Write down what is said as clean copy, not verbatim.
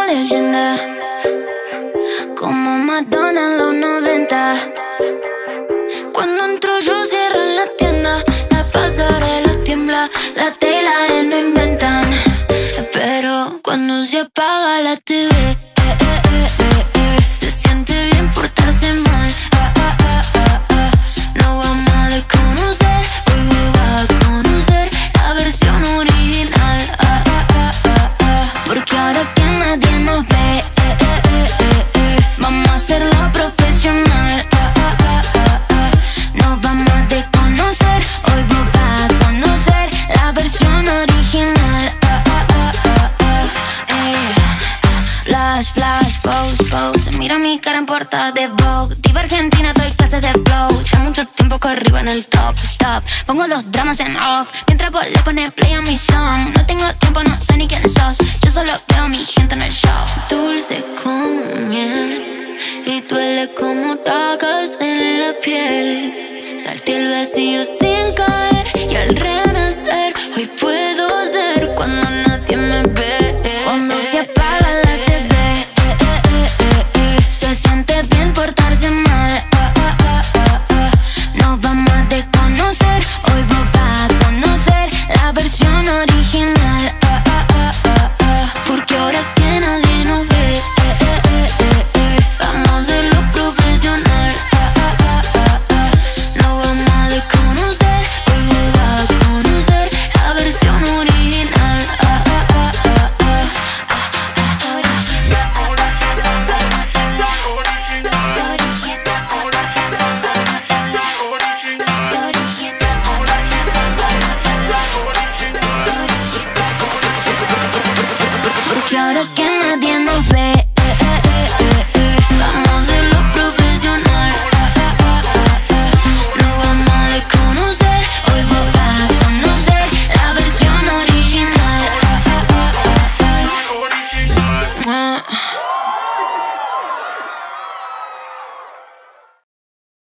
leyenda, como Madonna en los 90. Cuando entro yo cierran la tienda, la pasarela tiembla, la tela no inventan. Pero cuando se apaga la TV, se siente bien portarse mal. No vamos a desconocer, hoy me va a conocer la versión original. Porque ahora que nadie nos ve, vamos a hacerlo profesional. Nos vamos a desconocer, hoy vos vas a conocer la versión original. Flash, flash, pose, pose. Mira mi cara en portada de Vogue. Diva argentina, doy clases de flow. Ya mucho tiempo corrido en el top, stop. Pongo los dramas en off mientras vos le pones play a mi song. No tengo tiempo, no sé ni quién sos. Yo solo veo a mi gente en el show. Dulce como miel y duele como tacas en la piel. Salté el vacío sin caer y al renacer hoy puedo ser cuando nadie me ve. Cuando se apaga la TV, se siente bien portarse mal. Nos vamos a desconocer, hoy vos vas a conocer la versión original. Porque ahora que nadie nos ve, vamos a hacerlo profesional. Nos vamos a desconocer, hoy vos vas a conocer la versión original. Porque ahora que nadie nos ve,